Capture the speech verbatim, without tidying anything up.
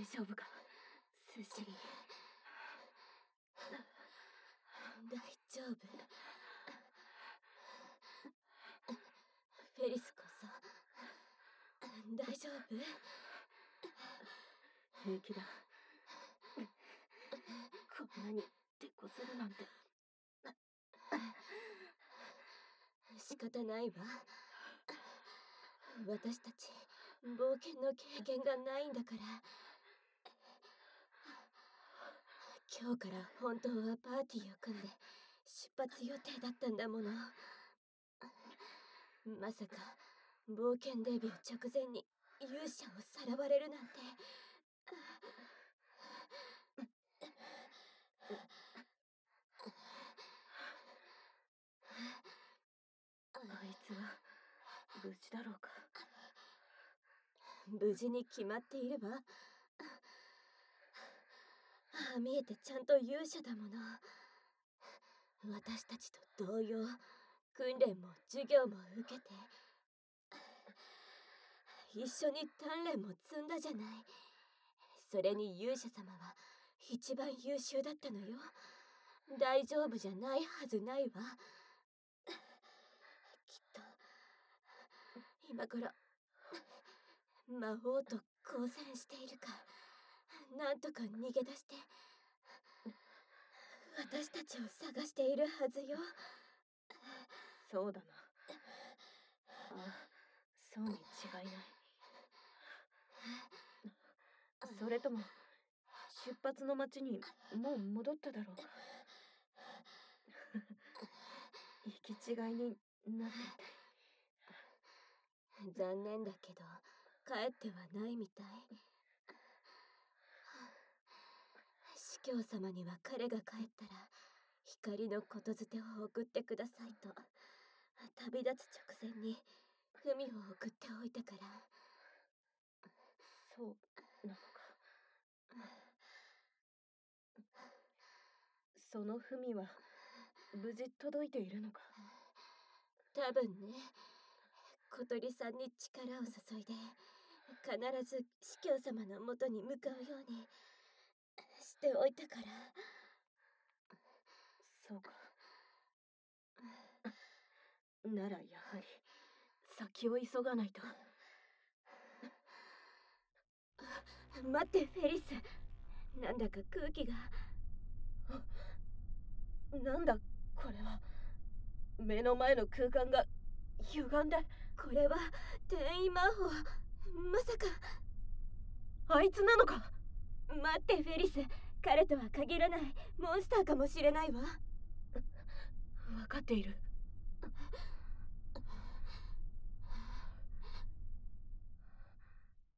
丈夫か、セシリ。 大丈夫。フェリスこそ大丈夫？ 平気だ。こんなに手こずるなんて。 仕方ないわ。私たち冒険の経験がないんだから。今日から本当はパーティーを組んで出発予定だったんだもの。まさか冒険デビュー直前に勇者をさらわれるなんて。 あいつは無事だろうか。 無事に決まっていれば。ああ見えてちゃんと勇者だもの。私たちと同様、訓練も授業も受けて一緒に鍛錬も積んだじゃない。それに勇者様は一番優秀だったのよ。大丈夫じゃないはずないわ。きっと今頃魔王と交戦しているか、なんとか逃げ出して私たちを探しているはずよ。 そうだな。ああ、そうに違いない。それとも出発の町にもう戻っただろうか。行き違いになっていたり。残念だけど帰ってはないみたい。司教様には彼が帰ったら光の言づてを送ってくださいと旅立つ直前に文を送っておいたから。 そうなのか。その文は無事届いているのか。 多分ね。小鳥さんに力を注いで必ず司教様のもとに向かうようにしておいたから。 そうか。ならやはり先を急がないと。 待ってフェリス、なんだか空気が。 なんだこれは。目の前の空間が歪んで。 これは転移魔法。まさかあいつなのか。 待ってフェリス、彼とは限らないモンスターかもしれないわ。 分かっている。